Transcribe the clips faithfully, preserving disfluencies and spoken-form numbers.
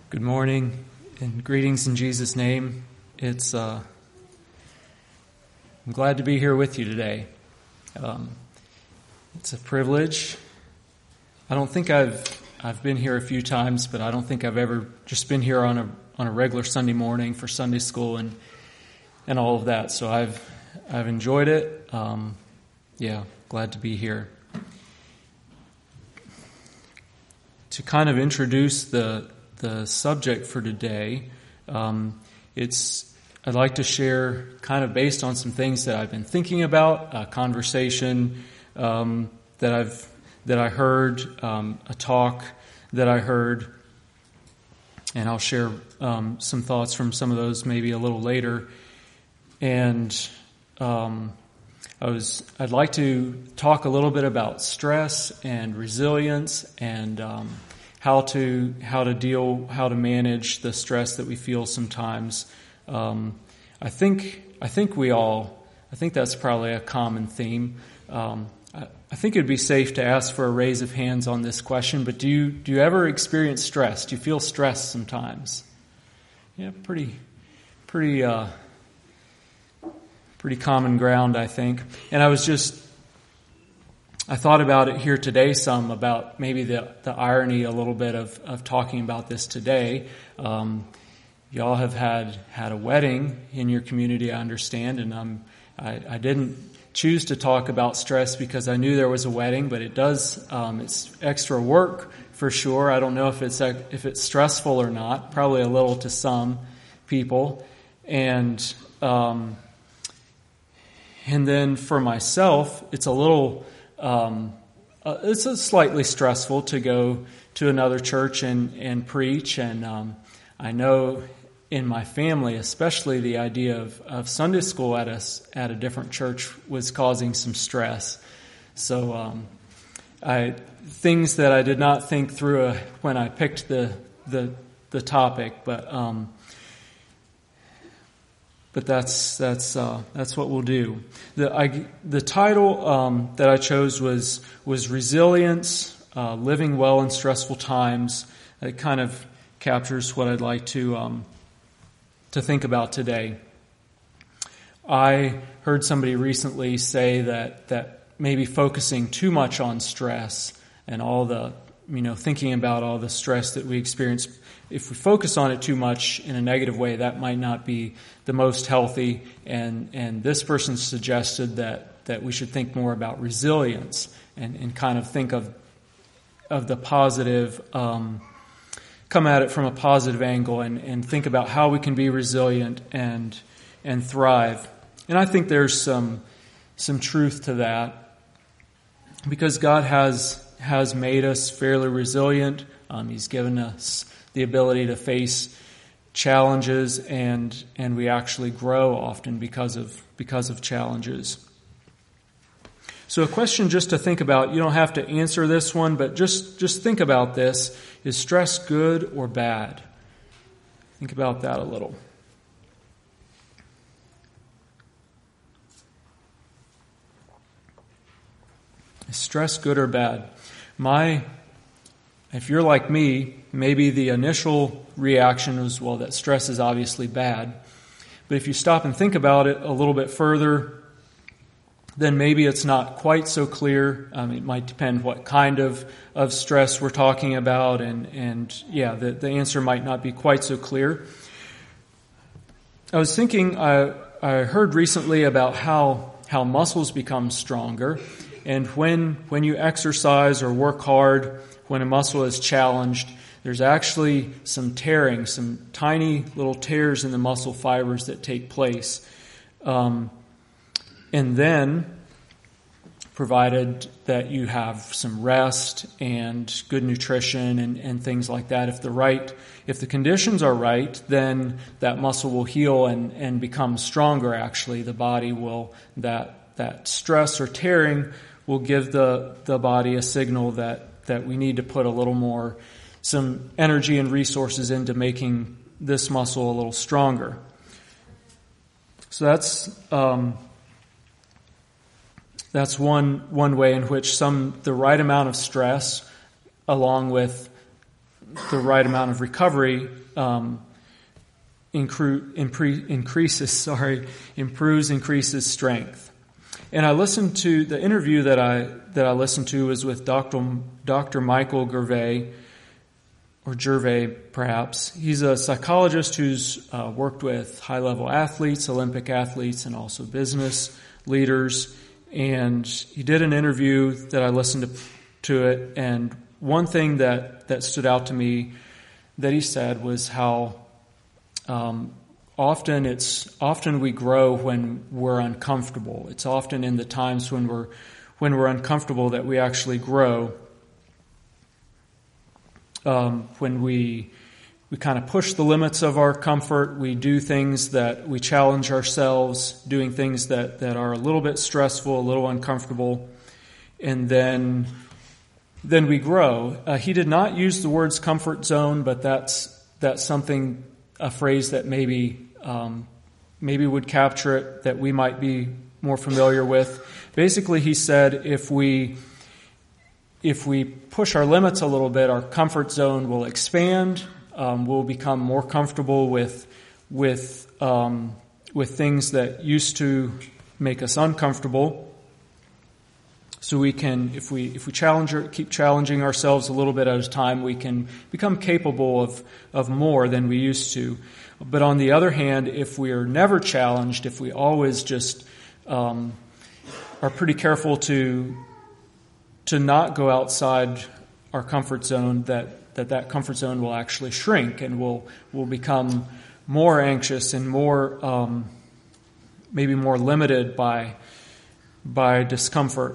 Good morning and greetings in Jesus' name. It's uh, I'm glad to be here with you today. Um, it's a privilege. I don't think I've I've been here a few times, but I don't think I've ever just been here on a on a regular Sunday morning for Sunday school and and all of that. So I've I've enjoyed it. Um, yeah, glad to be here. To kind of introduce the the subject for today, um, it's I'd like to share kind of based on some things that I've been thinking about, a conversation um, that I've that I heard, um, a talk that I heard, and I'll share um, some thoughts from some of those maybe a little later. And um, I was I'd like to talk a little bit about stress and resilience and um, how to how to deal how to manage the stress that we feel sometimes. Um, I think I think we all I think that's probably a common theme. Um, I, I think it'd be safe to ask for a raise of hands on this question. But do you do you ever experience stress? Do you feel stressed sometimes? Yeah, pretty pretty uh, pretty common ground, I think. And I was just. I thought about it here today some, about maybe the, the irony a little bit of, of talking about this today. Um, y'all have had, had a wedding in your community, I understand, and um, I, I didn't choose to talk about stress because I knew there was a wedding, but it does, um, it's extra work for sure. I don't know if it's if it's stressful or not, probably a little to some people. And um, and then for myself, it's a little... Um, uh, it's a slightly stressful to go to another church and, and preach. And um, I know in my family, especially the idea of, of Sunday school at a, at a different church was causing some stress. So um, I things that I did not think through uh, when I picked the the, the topic, but um, But that's that's uh, that's what we'll do. The I, the title um, that I chose was was resilience, uh, living well in stressful times. It kind of captures what I'd like to um, to think about today. I heard somebody recently say that that maybe focusing too much on stress and all the you know thinking about all the stress that we experience. If we focus on it too much in a negative way, that might not be the most healthy. And, and this person suggested that, that we should think more about resilience and, and kind of think of of the positive, um, come at it from a positive angle and, and think about how we can be resilient and and thrive. And I think there's some some truth to that because God has has made us fairly resilient. Um, he's given us the ability to face challenges, and and we actually grow often because of because of challenges. So a question just to think about, you don't have to answer this one, but just, just think about this. Is stress good or bad? Think about that a little. Is stress good or bad? My If you're like me, maybe the initial reaction was, well, that stress is obviously bad. But if you stop and think about it a little bit further, then maybe it's not quite so clear. Um, it might depend what kind of, of stress we're talking about. And, and yeah, the, the answer might not be quite so clear. I was thinking, I, I heard recently about how, how muscles become stronger. And when, when you exercise or work hard, when a muscle is challenged, there's actually some tearing, some tiny little tears in the muscle fibers that take place. Um, and then, provided that you have some rest and good nutrition and, and things like that, if the right, if the conditions are right, then that muscle will heal and, and become stronger. Actually, the body will, that, that stress or tearing will give the, the body a signal that that we need to put a little more, some energy and resources into making this muscle a little stronger. So that's um, that's one one way in which some the right amount of stress, along with the right amount of recovery um, incre- impre- increases, sorry, improves, increases strength. And I listened to the interview that I that I listened to was with Doctor Doctor Michael Gervais, or Gervais perhaps. He's a psychologist who's uh, worked with high-level athletes, Olympic athletes, and also business leaders. And he did an interview that I listened to, to it, and one thing that, that stood out to me that he said was how um, often it's often we grow when we're uncomfortable. It's often in the times when we're when we're uncomfortable that we actually grow. Um, when we we kind of push the limits of our comfort, we do things that we challenge ourselves, doing things that, that are a little bit stressful, a little uncomfortable, and then then we grow. Uh, he did not use the words comfort zone, but that's that's something, a phrase that maybe um, maybe would capture it, that we might be more familiar with. Basically, he said if we if we push our limits a little bit, our comfort zone will expand. Um, we'll become more comfortable with with um, with things that used to make us uncomfortable. So we can, if we if we challenge or keep challenging ourselves a little bit at a time, we can become capable of of more than we used to. But on the other hand, if we are never challenged, if we always just um, are pretty careful to to not go outside our comfort zone, that that, that comfort zone will actually shrink, and we'll we'll become more anxious and more um, maybe more limited by by discomfort.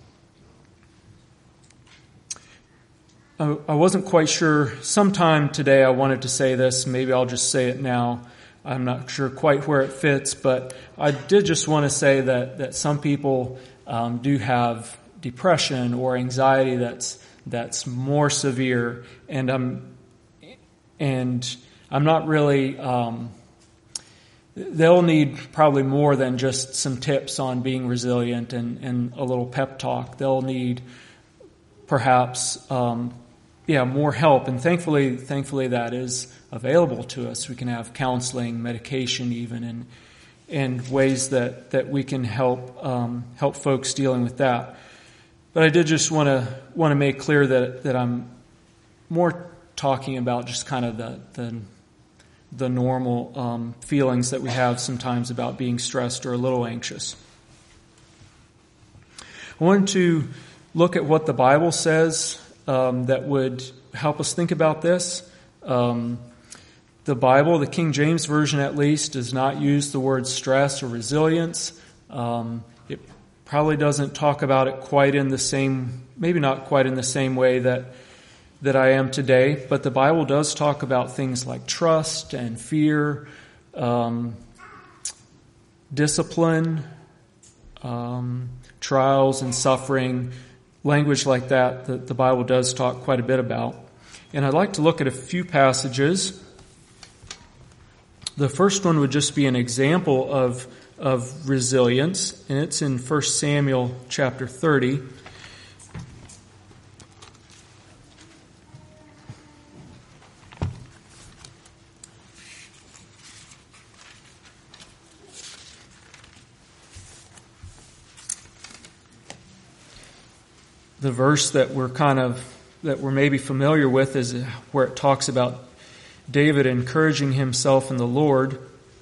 I wasn't quite sure. Sometime today I wanted to say this. Maybe I'll just say it now. I'm not sure quite where it fits, but I did just want to say that, that some people um, do have depression or anxiety that's that's more severe, and I'm and I'm not really. Um, they'll need probably more than just some tips on being resilient and, and a little pep talk. They'll need perhaps. Um, Yeah, more help, and thankfully, thankfully that is available to us. We can have counseling, medication, even, and and ways that, that we can help um, help folks dealing with that. But I did just want to want to make clear that that I'm more talking about just kind of the the, the normal um, feelings that we have sometimes about being stressed or a little anxious. I wanted to look at what the Bible says. Um, that would help us think about this. Um, the Bible, the King James Version at least, does not use the word stress or resilience. Um, it probably doesn't talk about it quite in the same, maybe not quite in the same way that that I am today, but the Bible does talk about things like trust and fear, um, discipline, um, trials and suffering. Language like that, that the Bible does talk quite a bit about. And I'd like to look at a few passages. The first one would just be an example of, of resilience, and it's in First Samuel chapter thirty. The verse that we're kind of, that we're maybe familiar with is where it talks about David encouraging himself in the Lord.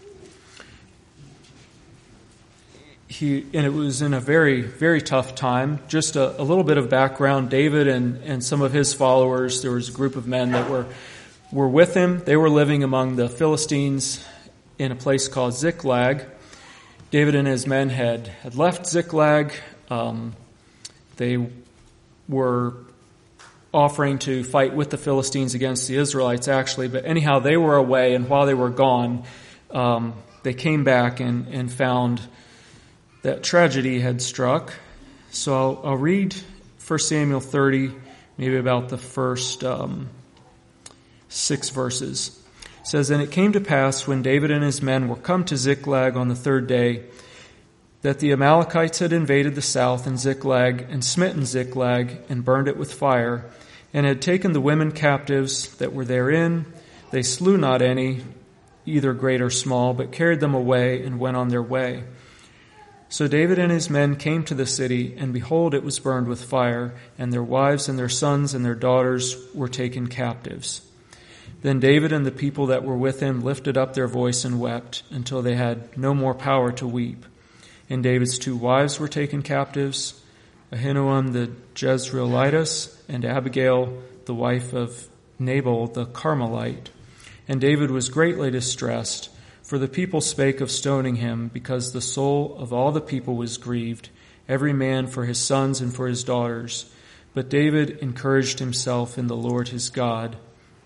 He, and it was in a very, very tough time. Just a, a little bit of background. David and, and some of his followers, there was a group of men that were, were with him. They were living among the Philistines in a place called Ziklag. David and his men had, had left Ziklag. Um, they were offering to fight with the Philistines against the Israelites, actually. But anyhow, they were away, and while they were gone, um, they came back and, and found that tragedy had struck. So I'll, I'll read First Samuel thirty, maybe about the first um, six verses. It says, "And it came to pass, when David and his men were come to Ziklag on the third day, that the Amalekites had invaded the south in Ziklag and smitten Ziklag and burned it with fire and had taken the women captives that were therein. They slew not any, either great or small, but carried them away and went on their way. So David and his men came to the city, and behold, it was burned with fire, and their wives and their sons and their daughters were taken captives. Then David and the people that were with him lifted up their voice and wept until they had no more power to weep. And David's two wives were taken captives, Ahinoam the Jezreelitess, and Abigail, the wife of Nabal the Carmelite. And David was greatly distressed, for the people spake of stoning him, because the soul of all the people was grieved, every man for his sons and for his daughters. But David encouraged himself in the Lord his God.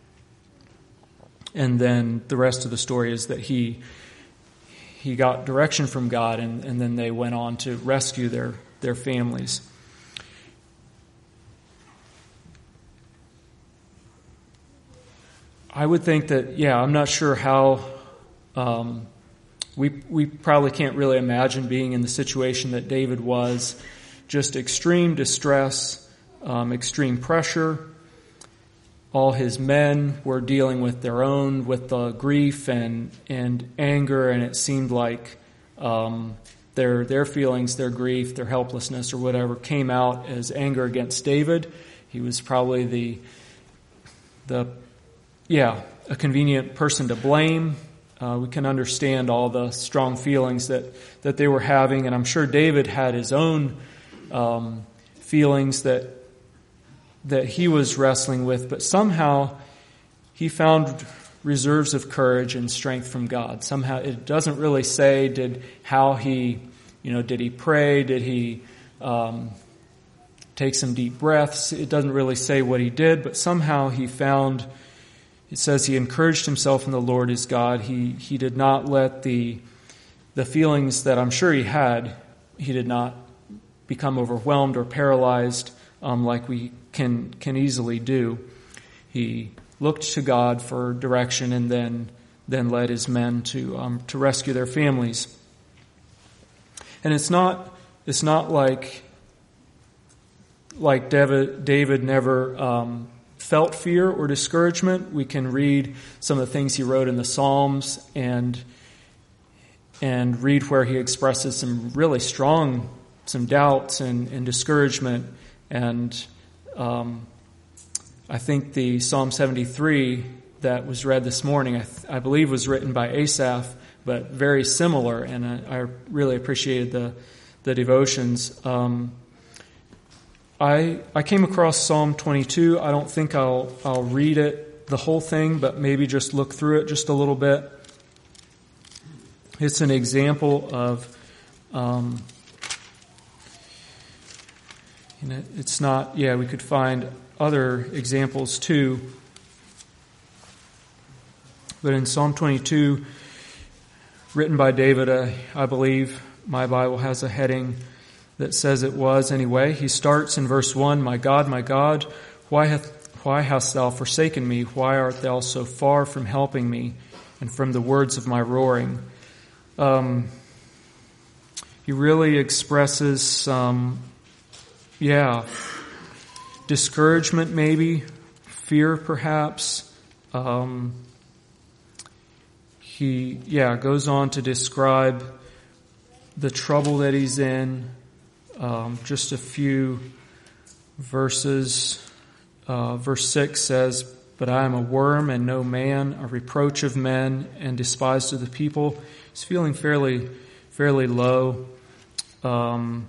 And then the rest of the story is that he he got direction from God, and, and then they went on to rescue their, their families. I would think that, yeah, I'm not sure how, um, we we probably can't really imagine being in the situation that David was. Just extreme distress, um, extreme pressure. All his men were dealing with their own, with the grief and, and anger, and it seemed like um, their their feelings, their grief, their helplessness or whatever came out as anger against David. He was probably the the yeah, a convenient person to blame. Uh, we can understand all the strong feelings that, that they were having, and I'm sure David had his own um, feelings that that he was wrestling with, but somehow he found reserves of courage and strength from God. Somehow it doesn't really say did how he, you know, did he pray? Did he um, take some deep breaths? It doesn't really say what he did, but somehow he found. It says he encouraged himself in the Lord his God. He he did not let the the feelings that I'm sure he had. He did not become overwhelmed or paralyzed um, like we can can easily do. He looked to God for direction, and then then led his men to um, to rescue their families. And it's not it's not like like David David never um, felt fear or discouragement. We can read some of the things he wrote in the Psalms and and read where he expresses some really strong some doubts and, and discouragement. And um, I think the Psalm seventy-three that was read this morning, I, th- I believe was written by Asaph, but very similar, and I, I really appreciated the the devotions. Um, I I came across Psalm twenty-two. I don't think I'll I'll read it the whole thing, but maybe just look through it just a little bit. It's an example of. Um, You know, it's not, yeah, we could find other examples too. But in Psalm twenty-two, written by David, uh, I believe my Bible has a heading that says it was anyway. He starts in verse one, "My God, my God, why hath, why hast thou forsaken me? Why art thou so far from helping me and from the words of my roaring?" Um, he really expresses some Yeah, discouragement maybe, fear perhaps. Um, he, yeah, goes on to describe the trouble that he's in. Um, just a few verses. Uh, verse six says, "But I am a worm and no man, a reproach of men and despised of the people." He's feeling fairly, fairly low. Um,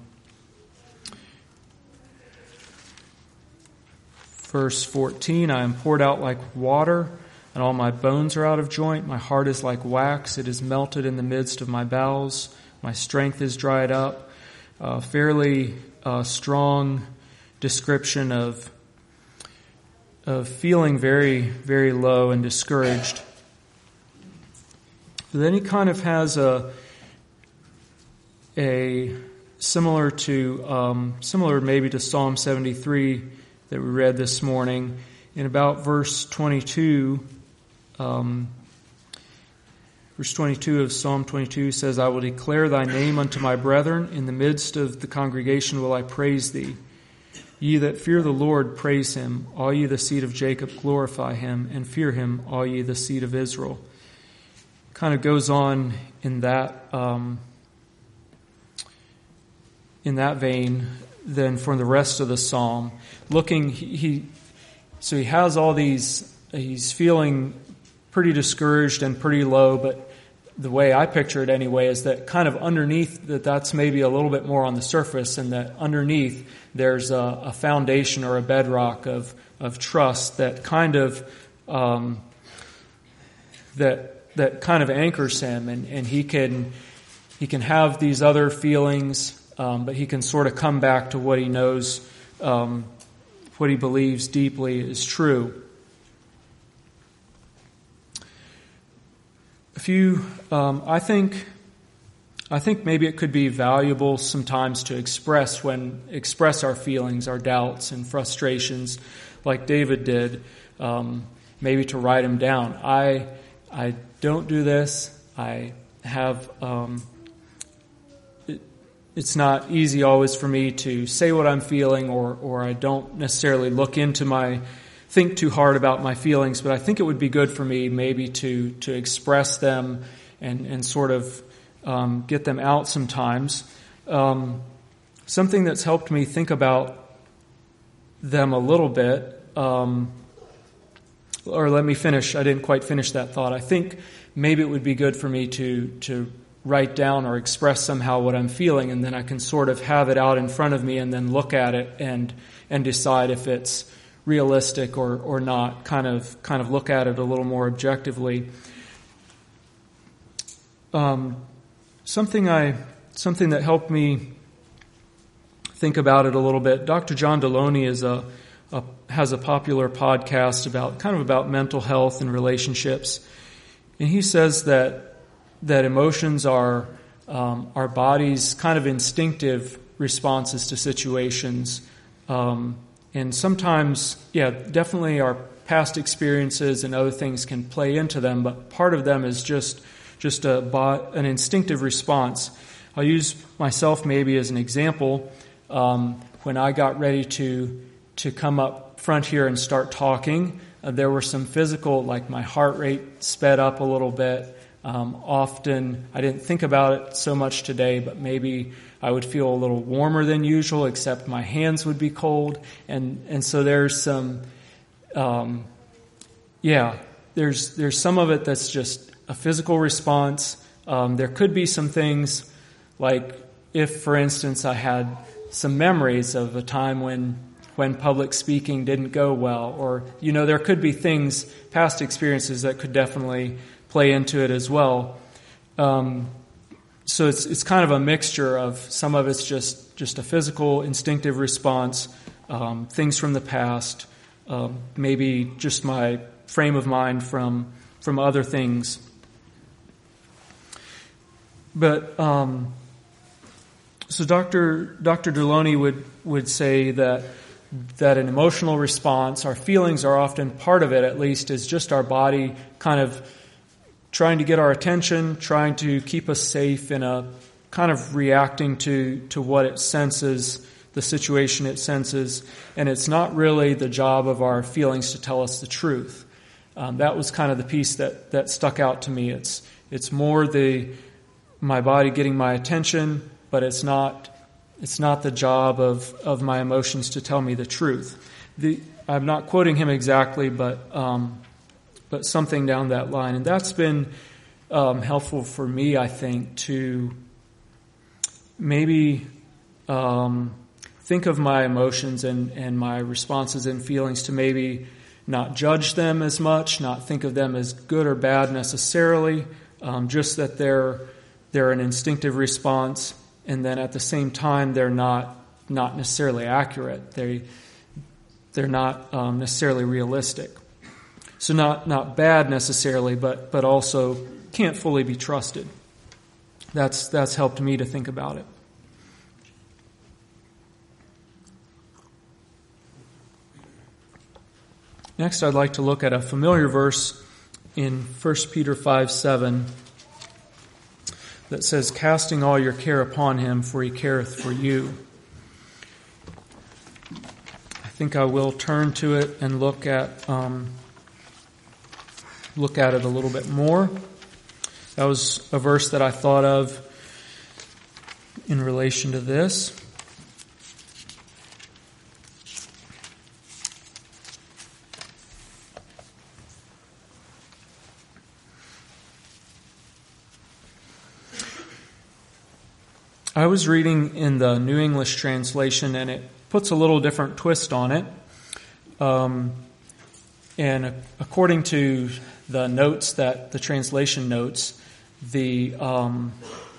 Verse fourteen, "I am poured out like water, and all my bones are out of joint. My heart is like wax, it is melted in the midst of my bowels. My strength is dried up." Uh, fairly uh, strong description of of feeling very, very low and discouraged. But then he kind of has a a similar to um, similar maybe to Psalm seventy-three. That we read this morning. In about verse twenty-two, um, verse twenty-two of Psalm twenty-two says, "I will declare thy name unto my brethren. In the midst of the congregation will I praise thee. Ye that fear the Lord, praise him. All ye the seed of Jacob, glorify him, and fear him, all ye the seed of Israel. Kind of goes on in that um, in that vein. Then for the rest of the psalm, looking he, he so he has all these. He's feeling pretty discouraged and pretty low, but the way I picture it anyway is that kind of underneath that that's maybe a little bit more on the surface, and that underneath there's a, a foundation or a bedrock of of trust that kind of um, that that kind of anchors him, and, and he can he can have these other feelings. Um, but he can sort of come back to what he knows, um, what he believes deeply is true. A few, um, I think, I think maybe it could be valuable sometimes to express when express our feelings, our doubts and frustrations, like David did. Um, maybe to write them down. I, I don't do this. I have. Um, It's not easy always for me to say what I'm feeling, or, or I don't necessarily look into my, think too hard about my feelings, but I think it would be good for me maybe to, to express them and, and sort of um, get them out sometimes. Um, something that's helped me think about them a little bit, um, or let me finish, I didn't quite finish that thought. I think maybe it would be good for me to, to write down or express somehow what I'm feeling, and then I can sort of have it out in front of me and then look at it and and decide if it's realistic or, or not, kind of kind of look at it a little more objectively. Um, something I something that helped me think about it a little bit. Doctor John Deloney is a, a has a popular podcast about kind of about mental health and relationships, and he says that that emotions are um, our body's kind of instinctive responses to situations. Um, and sometimes, yeah, definitely our past experiences and other things can play into them, but part of them is just just a an instinctive response. I'll use myself maybe as an example. Um, when I got ready to to come up front here and start talking, uh, there were some physical, like my heart rate sped up a little bit. Um, often, I didn't think about it so much today, but maybe I would feel a little warmer than usual, except my hands would be cold. And, and so there's some, um, yeah, there's, there's some of it that's just a physical response. Um, there could be some things like if, for instance, I had some memories of a time when, when public speaking didn't go well, or, you know, there could be things, past experiences that could definitely play into it as well. Um, so it's it's kind of a mixture of some of it's just, just a physical, instinctive response, um, things from the past, um, maybe just my frame of mind from from other things. But um, so Doctor Doctor Deloney would would say that that an emotional response, our feelings are often part of it, at least, is just our body kind of trying to get our attention, trying to keep us safe in a kind of reacting to, to what it senses, the situation it senses. And it's not really the job of our feelings to tell us the truth. Um, that was kind of the piece that, that stuck out to me. It's, it's more the, my body getting my attention, but it's not, it's not the job of, of my emotions to tell me the truth. The, I'm not quoting him exactly, but, um, but something down that line. And that's been um, helpful for me, I think, to maybe um, think of my emotions and, and my responses and feelings, to maybe not judge them as much, not think of them as good or bad necessarily, um, just that they're they're an instinctive response, and then at the same time they're not not necessarily accurate. They they're not um, necessarily realistic. So not, not bad necessarily, but, but also can't fully be trusted. That's, that's helped me to think about it. Next, I'd like to look at a familiar verse in First Peter five seven that says, "Casting all your care upon him, for he careth for you." think I will turn to it and look at um, look at it a little bit more. That was a verse that I thought of in relation to this. I was reading in the New English Translation, and it puts a little different twist on it. Um, and according to the notes that the translation notes, the um,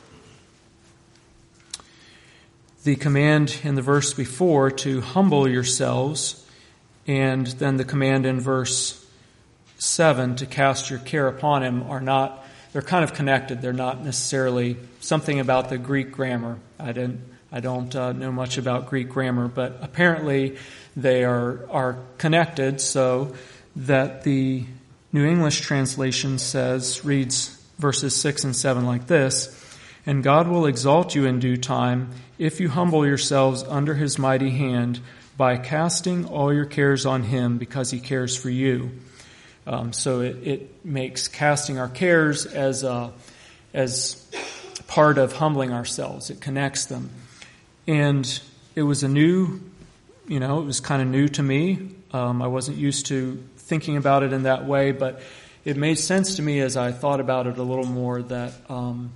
the command in the verse before to humble yourselves, and then the command in verse seven to cast your care upon him are not, they're kind of connected. They're not necessarily something about the Greek grammar. I didn't, I don't uh, know much about Greek grammar, but apparently they are, are connected so that the New English Translation says, reads verses six and seven like this: "And God will exalt you in due time if you humble yourselves under his mighty hand by casting all your cares on him because he cares for you." Um, so it, it makes casting our cares as a, as part of humbling ourselves. It connects them. And it was a new, you know, it was kind of new to me. Um, I wasn't used to thinking about it in that way, but it made sense to me as I thought about it a little more that um,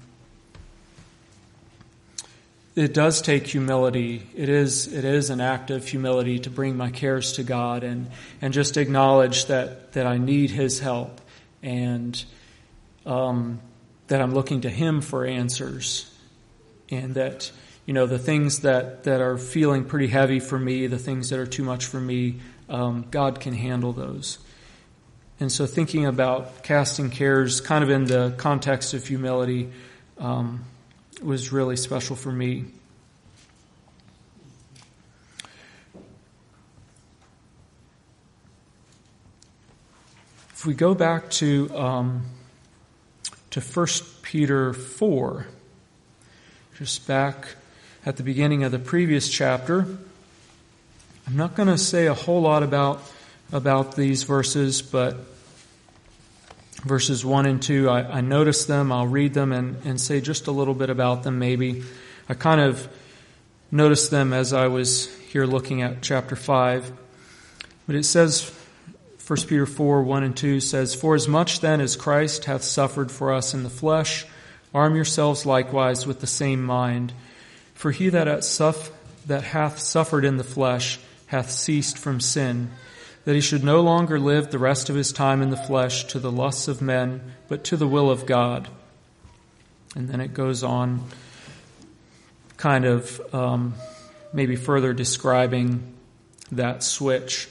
it does take humility. It is it is an act of humility to bring my cares to God and and just acknowledge that that I need his help and um, that I'm looking to him for answers, and that, you know, the things that, that are feeling pretty heavy for me, the things that are too much for me, um, God can handle those. And so thinking about casting cares kind of in the context of humility um, was really special for me. If we go back to um, to First Peter four, just back at the beginning of the previous chapter, I'm not going to say a whole lot about about these verses, but verses one and two, I, I noticed them. I'll read them and, and say just a little bit about them maybe. I kind of noticed them as I was here looking at chapter five. But it says, First Peter four, one and two says, "For as much then as Christ hath suffered for us in the flesh, arm yourselves likewise with the same mind. For he that hath, suff- that hath suffered in the flesh hath ceased from sin, that he should no longer live the rest of his time in the flesh to the lusts of men, but to the will of God." And then it goes on kind of um, maybe further describing that switch.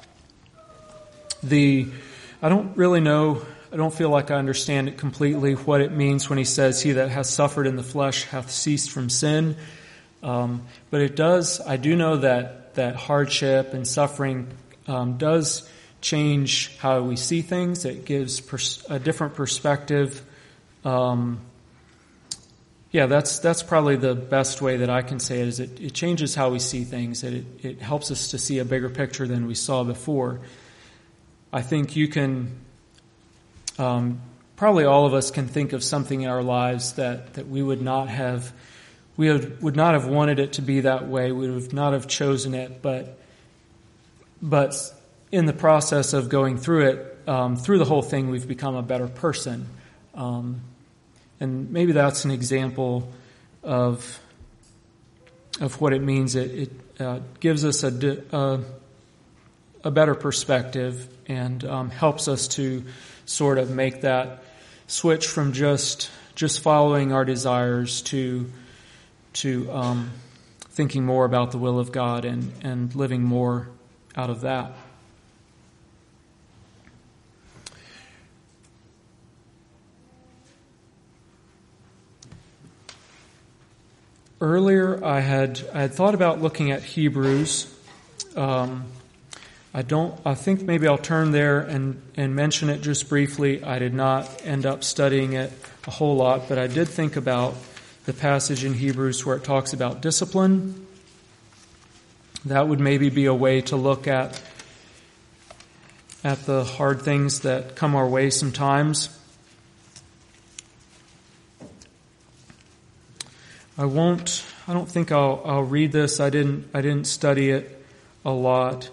The I don't really know, I don't feel like I understand it completely, what it means when he says, "He that hath suffered in the flesh hath ceased from sin." Um, but it does, I do know that, that hardship and suffering Um, does change how we see things. It gives pers- a different perspective. Um, yeah, that's that's probably the best way that I can say it. Is it, it changes how we see things. It, it helps us to see a bigger picture than we saw before. I think you can, um, probably all of us can think of something in our lives that, that we would not have, we would, would not have wanted it to be that way. We would not have chosen it, but But in the process of going through it, um, through the whole thing, we've become a better person. Um, and maybe that's an example of of what it means. It, it uh, gives us a, a, a better perspective and um, helps us to sort of make that switch from just just following our desires to to um, thinking more about the will of God and, and living more out of that. Earlier, I had I had thought about looking at Hebrews. Um, I don't. I think maybe I'll turn there and and mention it just briefly. I did not end up studying it a whole lot, but I did think about the passage in Hebrews where it talks about discipline. that would maybe be a way to look at at the hard things that come our way sometimes. I won't, I don't think I'll, I'll read this. I didn't, I didn't study it a lot.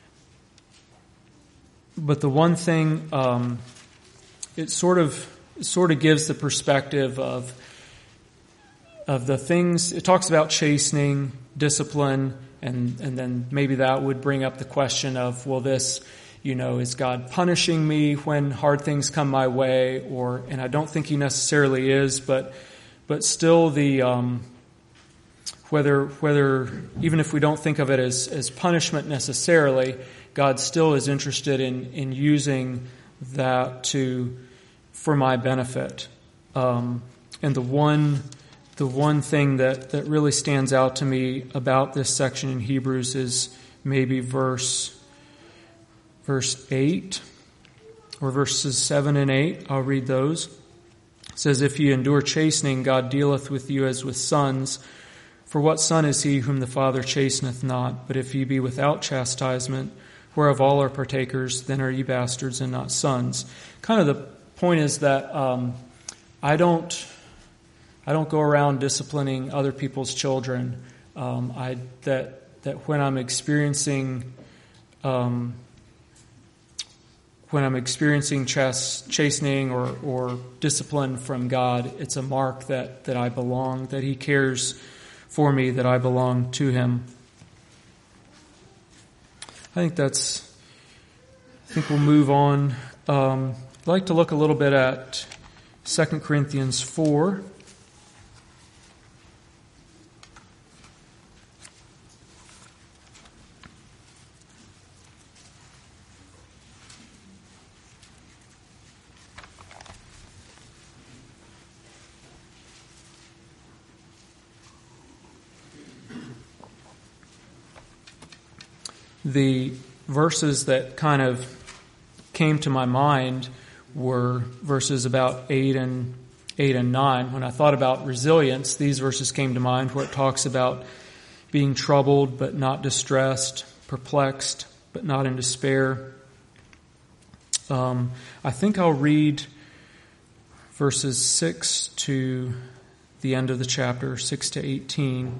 But the one thing, um, it sort of, it sort of gives the perspective of, of the things, it talks about chastening, discipline, and, and then maybe that would bring up the question of, well, this, you know, is God punishing me when hard things come my way? Or, and I don't think he necessarily is, but, but still the, um, whether, whether, even if we don't think of it as, as punishment necessarily, God still is interested in, in using that to, for my benefit. Um, and the one, the one thing that, that really stands out to me about this section in Hebrews is maybe verse Verse eight, or verses seven and eight, I'll read those. It says, if ye endure chastening, God dealeth with you as with sons. For what son is he whom the Father chasteneth not? But if ye be without chastisement, whereof all are partakers, then are ye bastards and not sons. Kind of the point is that um, I don't, I don't go around disciplining other people's children. Um, I that that when I'm experiencing um, When I'm experiencing chas- chastening or, or discipline from God, it's a mark that, that I belong, that he cares for me, that I belong to him. I think that's, I think we'll move on. Um, I'd like to look a little bit at Second Corinthians four. The verses that kind of came to my mind were verses about eight and eight and nine. When I thought about resilience, these verses came to mind where it talks about being troubled but not distressed, perplexed but not in despair. Um, I think I'll read verses six to the end of the chapter, six to eighteen.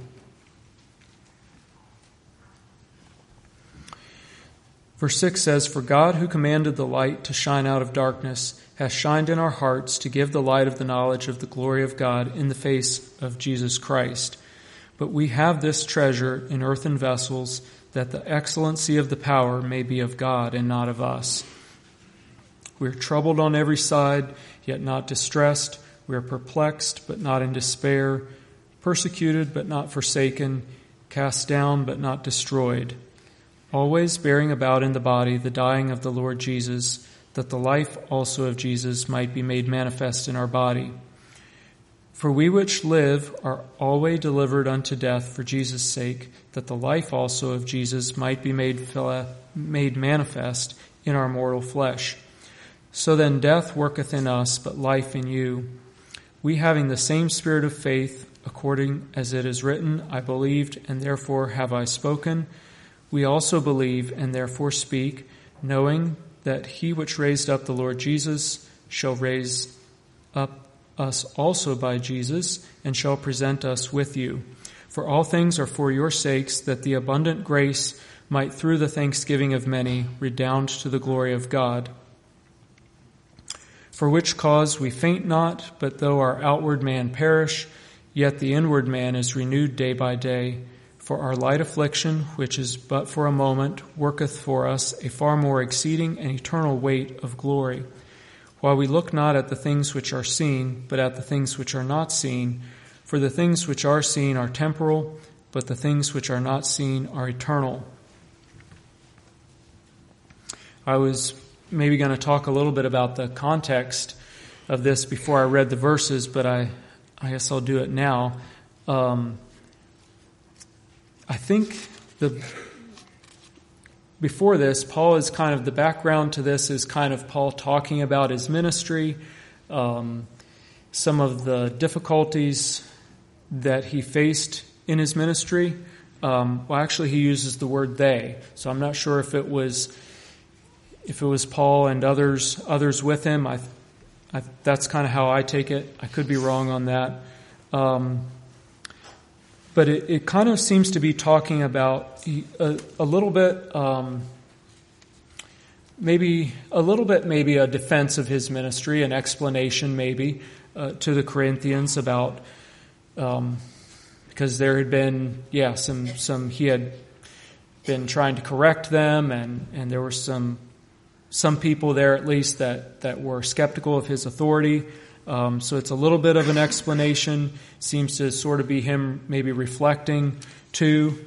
Verse six says, for God who commanded the light to shine out of darkness has shined in our hearts to give the light of the knowledge of the glory of God in the face of Jesus Christ. But we have this treasure in earthen vessels, that the excellency of the power may be of God and not of us. We are troubled on every side, yet not distressed. We are perplexed, but not in despair. Persecuted, but not forsaken. Cast down, but not destroyed. Always bearing about in the body the dying of the Lord Jesus, that the life also of Jesus might be made manifest in our body. For we which live are always delivered unto death for Jesus' sake, that the life also of Jesus might be made, made manifest in our mortal flesh. So then death worketh in us, but life in you. We having the same spirit of faith, according as it is written, I believed, and therefore have I spoken. We also believe and therefore speak, knowing that he which raised up the Lord Jesus shall raise up us also by Jesus, and shall present us with you. For all things are for your sakes, that the abundant grace might through the thanksgiving of many redound to the glory of God. For which cause we faint not, but though our outward man perish, yet the inward man is renewed day by day. For our light affliction, which is but for a moment, worketh for us a far more exceeding and eternal weight of glory. While we look not at the things which are seen, but at the things which are not seen. For the things which are seen are temporal, but the things which are not seen are eternal. I was maybe going to talk a little bit about the context of this before I read the verses, but I, I guess I'll do it now. Um, I think the before this, Paul is kind of, the background to this is kind of Paul talking about his ministry, um, some of the difficulties that he faced in his ministry. Um, well, actually, he uses the word they. So I'm not sure if it was if it was Paul and others others with him. I, I that's kind of how I take it. I could be wrong on that. Um, but it, it kind of seems to be talking about a, a little bit, um, maybe a little bit, maybe a defense of his ministry, an explanation maybe uh, to the Corinthians about. Um, Because there had been, yeah, some, some, he had been trying to correct them, and, and there were some, some people there at least that, that were skeptical of his authority. Um, so it's a little bit of an explanation. Seems to sort of be him maybe reflecting too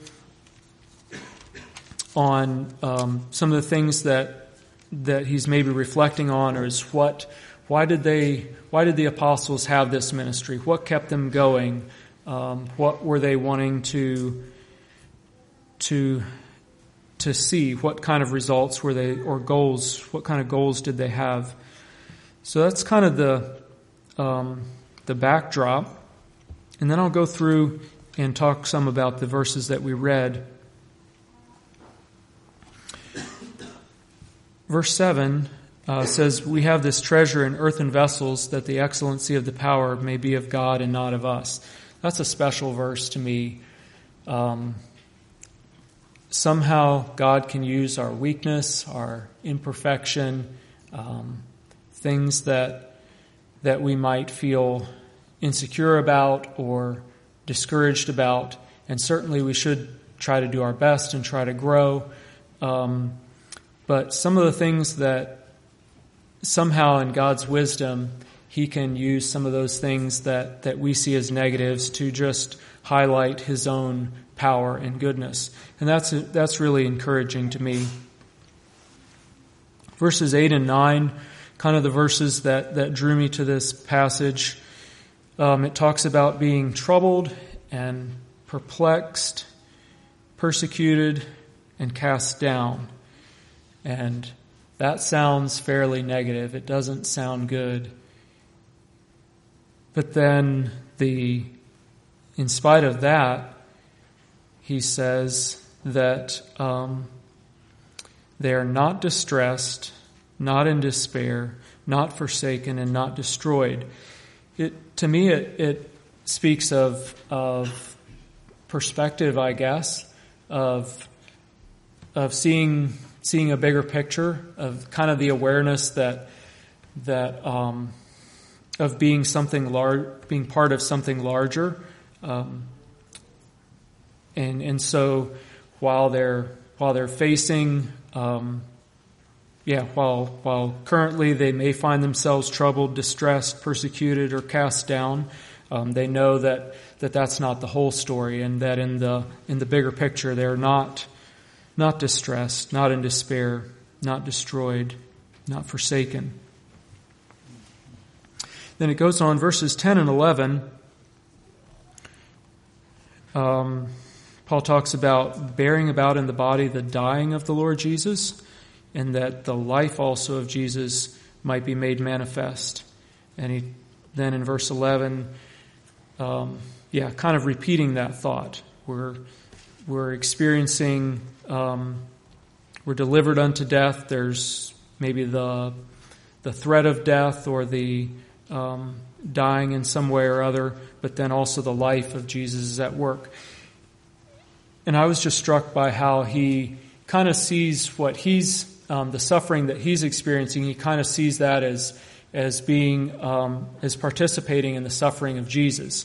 on um, some of the things that that he's maybe reflecting on, or is what, why did they, why did the apostles have this ministry? What kept them going? Um, what were they wanting to to to see? What kind of results were they, or goals? What kind of goals did they have? So that's kind of the um, the backdrop, and then I'll go through and talk some about the verses that we read. Verse seven uh, says, "We have this treasure in earthen vessels, that the excellency of the power may be of God and not of us." That's a special verse to me. Um, somehow God can use our weakness, our imperfection, um, things that that we might feel insecure about or discouraged about, and certainly we should try to do our best and try to grow. Um, but some of the things that somehow in God's wisdom, He can use some of those things that, that we see as negatives to just highlight His own power and goodness. And that's that's really encouraging to me. Verses eight and nine, kind of the verses that, that drew me to this passage. Um, it talks about being troubled and perplexed, persecuted, and cast down. And that sounds fairly negative. It doesn't sound good. But then, the, in spite of that, he says that um, they are not distressed, not in despair, not forsaken, and not destroyed. It, to me, it, it speaks of of perspective, I guess, of of seeing seeing a bigger picture, of kind of the awareness that that. Um, of being something large, being part of something larger, um, and and so while they're while they're facing, um, yeah, while while currently they may find themselves troubled, distressed, persecuted, or cast down, um, they know that, that that's not the whole story, and that in the in the bigger picture they're not not distressed, not in despair, not destroyed, not forsaken. Then it goes on, verses ten and eleven. Um, Paul talks about bearing about in the body the dying of the Lord Jesus, and that the life also of Jesus might be made manifest. And he then in verse eleven, um, yeah, kind of repeating that thought. We're we're experiencing, um, we're delivered unto death. There's maybe the the threat of death or the Um, dying in some way or other, but then also the life of Jesus is at work. And I was just struck by how he kind of sees what he's, um, the suffering that he's experiencing, he kind of sees that as as being, um, as participating in the suffering of Jesus.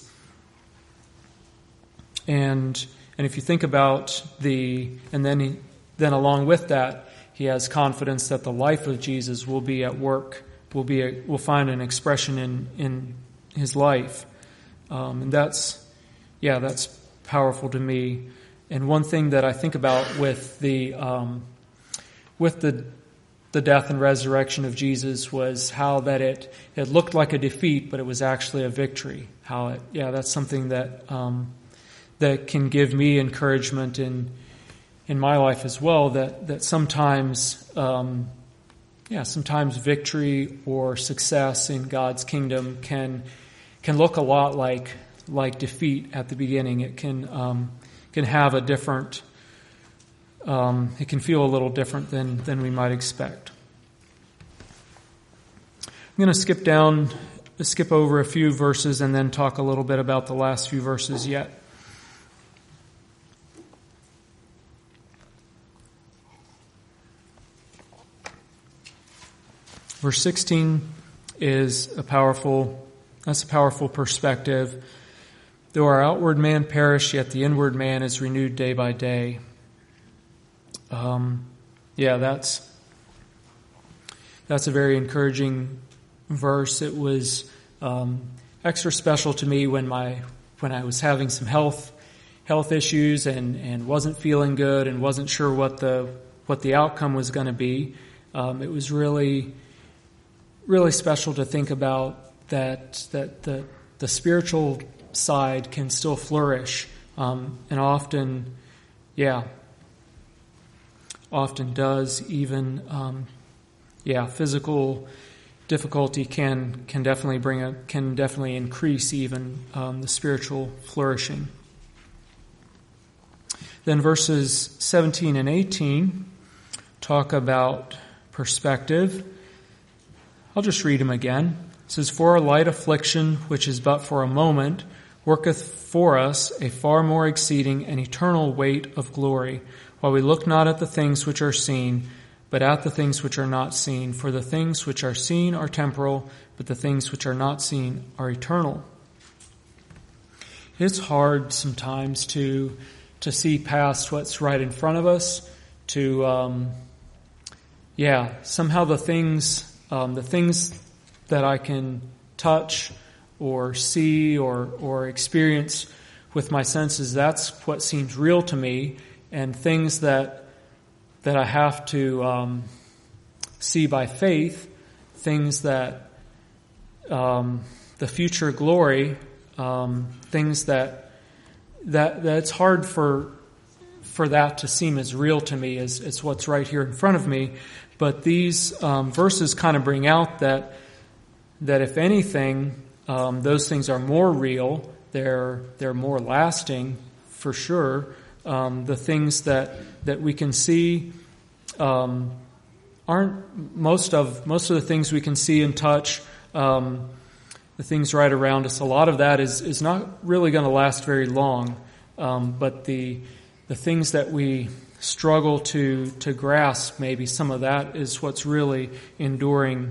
And and if you think about the, and then he, then along with that, he has confidence that the life of Jesus will be at work. Will be a, will find an expression in in his life, um, and that's yeah that's powerful to me. And one thing that I think about with the um, with the the death and resurrection of Jesus was how that it it looked like a defeat, but it was actually a victory. How it yeah that's something that um, that can give me encouragement in in my life as well. That that sometimes. Um, Yeah, sometimes victory or success in God's kingdom can can look a lot like like defeat at the beginning. It can um, can have a different, um, it can feel a little different than, than we might expect. I'm going to skip down, skip over a few verses and then talk a little bit about the last few verses yet. Verse sixteen is a powerful, that's a powerful perspective. Though our outward man perish, yet the inward man is renewed day by day. Um, yeah, that's that's a very encouraging verse. It was um, extra special to me when my when I was having some health health issues and, and wasn't feeling good and wasn't sure what the what the outcome was going to be. Um, it was really really special to think about that that the the spiritual side can still flourish, um, and often, yeah, often does. Even, um, yeah, physical difficulty can can definitely bring a can definitely increase even um, the spiritual flourishing. Then verses seventeen and eighteen talk about perspective. I'll just read them again. It says, "For our light affliction, which is but for a moment, worketh for us a far more exceeding and eternal weight of glory, while we look not at the things which are seen, but at the things which are not seen. For the things which are seen are temporal, but the things which are not seen are eternal." It's hard sometimes to to see past what's right in front of us, to, um, yeah, somehow the things... Um, the things that I can touch or see or, or experience with my senses, that's what seems real to me. And things that that I have to um, see by faith, things that um, the future glory, um, things that that that's hard for for that to seem as real to me as, as what's right here in front of me. But these um, verses kind of bring out that that if anything, um, those things are more real. They're they're more lasting for sure. Um, the things that that we can see um, aren't most of most of the things we can see and touch. Um, the things right around us. A lot of that is is not really going to last very long. Um, but the the things that we struggle to to grasp, maybe some of that is what's really enduring.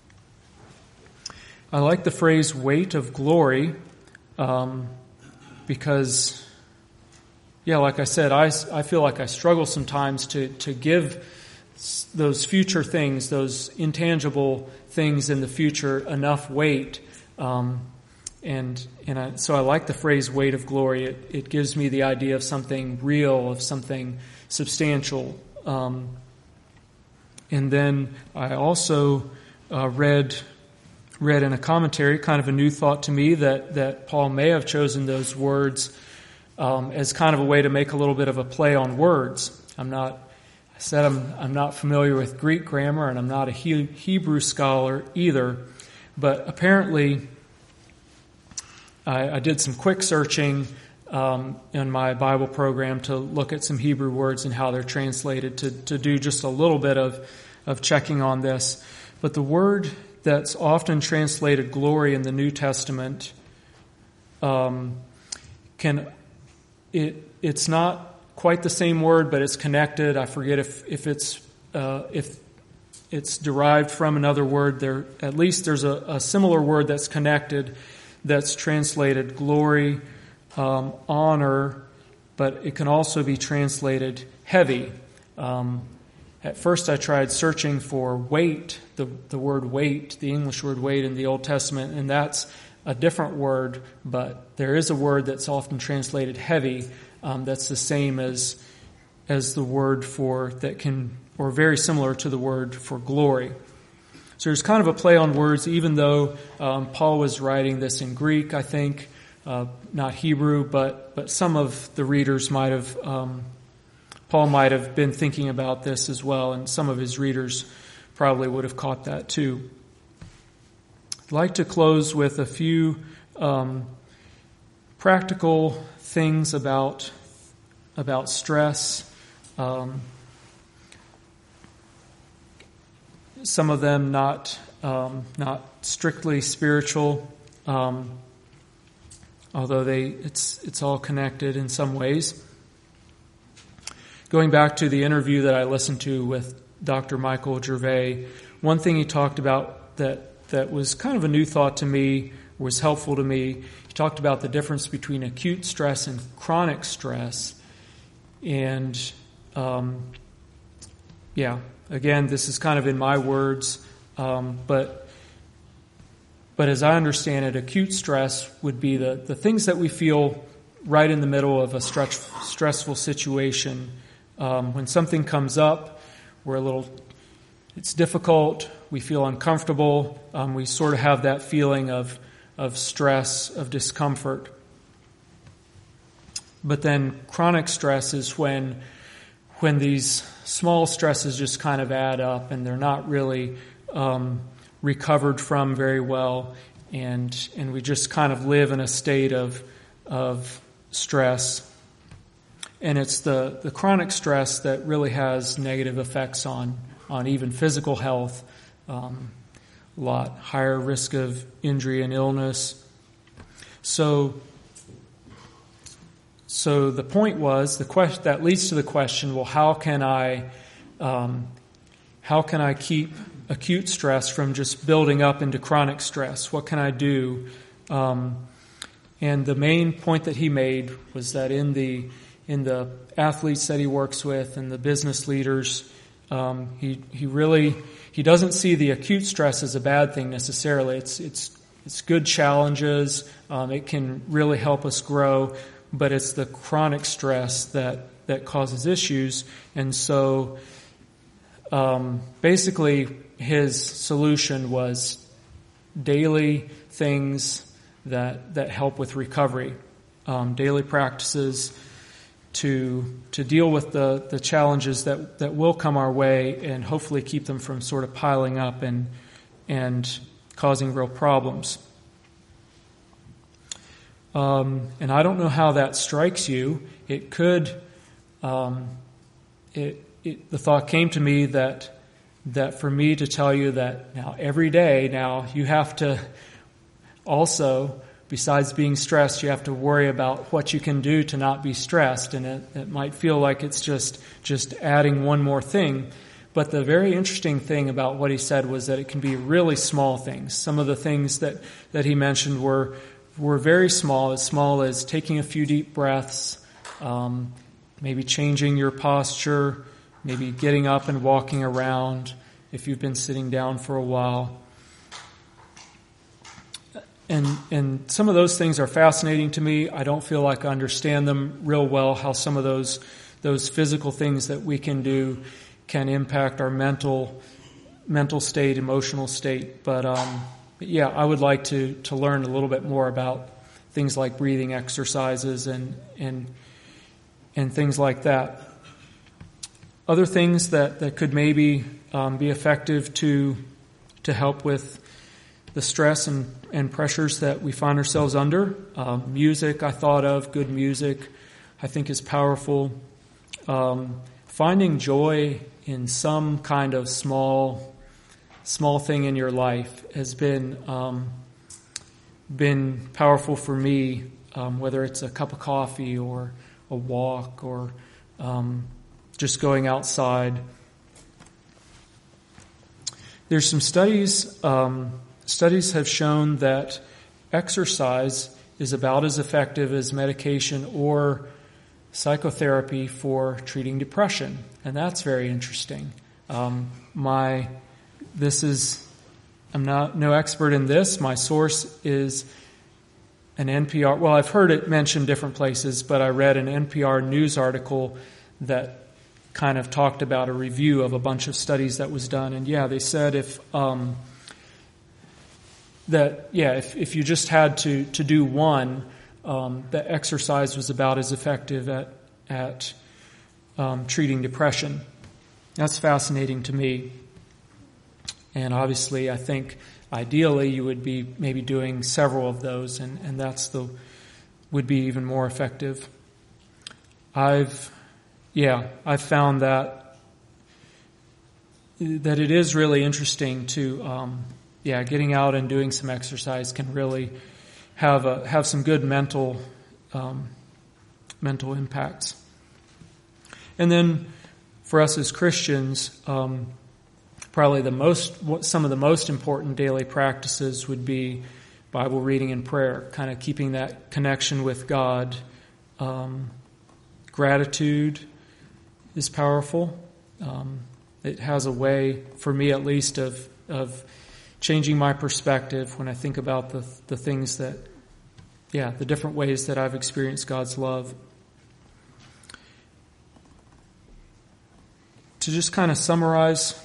I like the phrase weight of glory um, because, yeah, like I said, I, I feel like I struggle sometimes to, to give those future things, those intangible things in the future enough weight. Um, and and I, so I like the phrase weight of glory. It, it gives me the idea of something real, of something substantial. Um, and then I also uh, read read in a commentary, kind of a new thought to me, that, that Paul may have chosen those words um, as kind of a way to make a little bit of a play on words. I'm not, I said I'm, I'm not familiar with Greek grammar, and I'm not a he, Hebrew scholar either, but apparently I, I did some quick searching Um, in my Bible program to look at some Hebrew words and how they're translated, to, to do just a little bit of, of checking on this. But the word that's often translated glory in the New Testament um, can it it's not quite the same word, but it's connected. I forget if if it's uh, if it's derived from another word. There at least there's a, a similar word that's connected that's translated glory. Um, honor, but it can also be translated heavy. Um, at first I tried searching for weight, the, the word weight, the English word weight in the Old Testament, and that's a different word, but there is a word that's often translated heavy um, that's the same as as the word for, that can, or very similar to the word for glory. So there's kind of a play on words, even though um, Paul was writing this in Greek, I think, Uh, not Hebrew, but but some of the readers might have, um, Paul might have been thinking about this as well, and some of his readers probably would have caught that too. I'd like to close with a few um, practical things about about stress. Um, some of them not um, not strictly spiritual, um, although they it's it's all connected in some ways. Going back to the interview that I listened to with Doctor Michael Gervais, one thing he talked about that, that was kind of a new thought to me, was helpful to me. He talked about the difference between acute stress and chronic stress. And, um, yeah, again, this is kind of in my words, um, but but as I understand it, acute stress would be the, the things that we feel right in the middle of a stress, stressful situation. Um, when something comes up, we're a little, it's difficult, we feel uncomfortable, um, we sort of have that feeling of, of stress, of discomfort. But then chronic stress is when, when these small stresses just kind of add up and they're not really um, recovered from very well, and and we just kind of live in a state of of stress. And it's the, the chronic stress that really has negative effects on, on even physical health, um, a lot higher risk of injury and illness. So, so the point was, the question that leads to the question: well, how can I, um, how can I keep acute stress from just building up into chronic stress? What can I do? Um, and the main point that he made was that in the in the athletes that he works with and the business leaders, um, he he really he doesn't see the acute stress as a bad thing necessarily. It's it's it's good challenges. Um, it can really help us grow, but it's the chronic stress that that causes issues. And so, um, basically, his solution was daily things that that help with recovery, um, daily practices to to deal with the, the challenges that, that will come our way, and hopefully keep them from sort of piling up and and causing real problems. Um, and I don't know how that strikes you. It could. Um, it, it the thought came to me that that for me to tell you that now every day now you have to also, besides being stressed, you have to worry about what you can do to not be stressed. And it, it might feel like it's just, just adding one more thing. But the very interesting thing about what he said was that it can be really small things. Some of the things that, that he mentioned were, were very small, as small as taking a few deep breaths, um, maybe changing your posture, maybe getting up and walking around if you've been sitting down for a while. And and some of those things are fascinating to me. I don't feel like I understand them real well, how some of those those physical things that we can do can impact our mental mental state, emotional state. But um, yeah, I would like to to learn a little bit more about things like breathing exercises and and and things like that. Other things that, that could maybe um, be effective to to help with the stress and, and pressures that we find ourselves under. Um, music, I thought of, good music, I think is powerful. Um, finding joy in some kind of small, small thing in your life has been um, been powerful for me. Um, whether it's a cup of coffee or a walk or um, just going outside. There's some studies. Um, Studies have shown that exercise is about as effective as medication or psychotherapy for treating depression, and that's very interesting. Um, my, this is, I'm not no expert in this. My source is an N P R. Well, I've heard it mentioned different places, but I read an N P R news article that kind of talked about a review of a bunch of studies that was done, and yeah, they said if. Um, That, yeah, if, if you just had to, to do one, um, that exercise was about as effective at, at um, treating depression. That's fascinating to me. And obviously, I think ideally you would be maybe doing several of those, and, and that's the would be even more effective. I've, yeah, I've found that, that it is really interesting to, um, yeah, getting out and doing some exercise can really have a, have some good mental, um, mental impacts. And then for us as Christians, um, probably the most, some of the most important daily practices would be Bible reading and prayer, kind of keeping that connection with God. Um, gratitude is powerful. Um, it has a way, for me at least, of of changing my perspective when I think about the the things that, yeah, the different ways that I've experienced God's love. To just kind of summarize,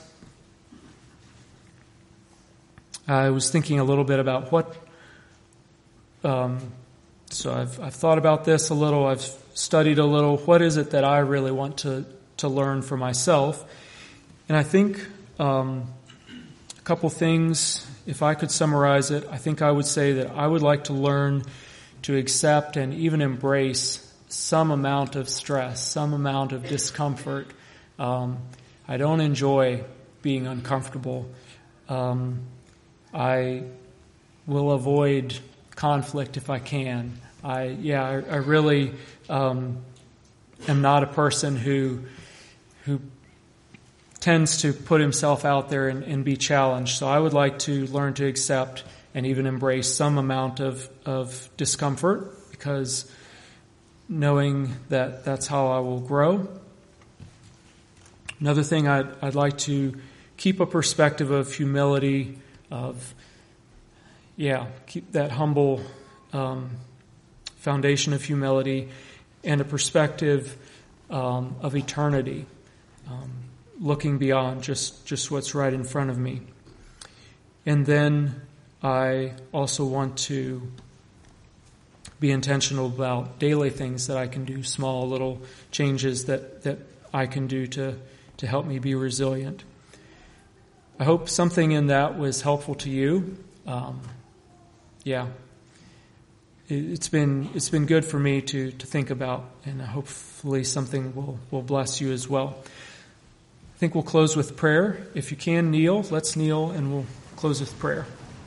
I was thinking a little bit about what, um, so I've, I've thought about this a little, I've studied a little, what is it that I really want to, to learn for myself? And I think um, a couple things, if I could summarize it, I think I would say that I would like to learn to accept and even embrace some amount of stress, some amount of discomfort. Um, I don't enjoy being uncomfortable. Um, I will avoid conflict if I can. I, yeah, I, I really um, am not a person who who tends to put himself out there and, and be challenged. So I would like to learn to accept and even embrace some amount of, of discomfort, because knowing that that's how I will grow. Another thing, I'd, I'd like to keep a perspective of humility, of, yeah, keep that humble um, foundation of humility, and a perspective um, of eternity, um, looking beyond just, just what's right in front of me. And then I also want to be intentional about daily things that I can do, small little changes that, that I can do to, to help me be resilient. I hope something in that was helpful to you. Um, yeah, it, it's been it's been good for me to to think about, and hopefully something will will bless you as well. I think we'll close with prayer. If you can kneel, let's kneel, and we'll close with prayer.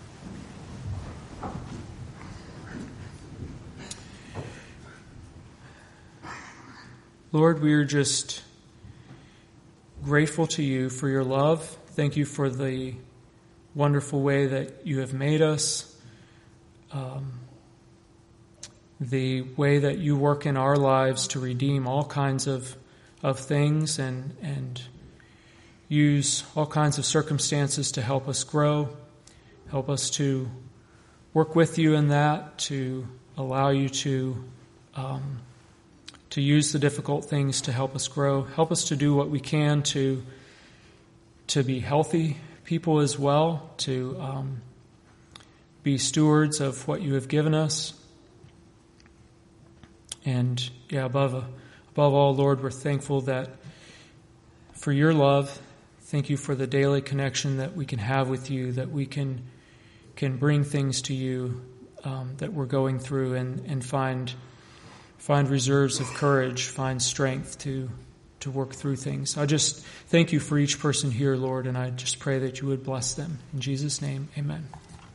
Lord, we are just grateful to you for your love. Thank you for the wonderful way that you have made us, um, the way that you work in our lives to redeem all kinds of of things and and use all kinds of circumstances to help us grow, help us to work with you in that, to allow you to um, to use the difficult things to help us grow. Help us to do what we can to to be healthy people as well, to um, be stewards of what you have given us. And yeah, above above all, Lord, we're thankful that for your love. Thank you for the daily connection that we can have with you, that we can can bring things to you um, that we're going through, and, and find find reserves of courage, find strength to to work through things. I just thank you for each person here, Lord, and I just pray that you would bless them. In Jesus' name, amen.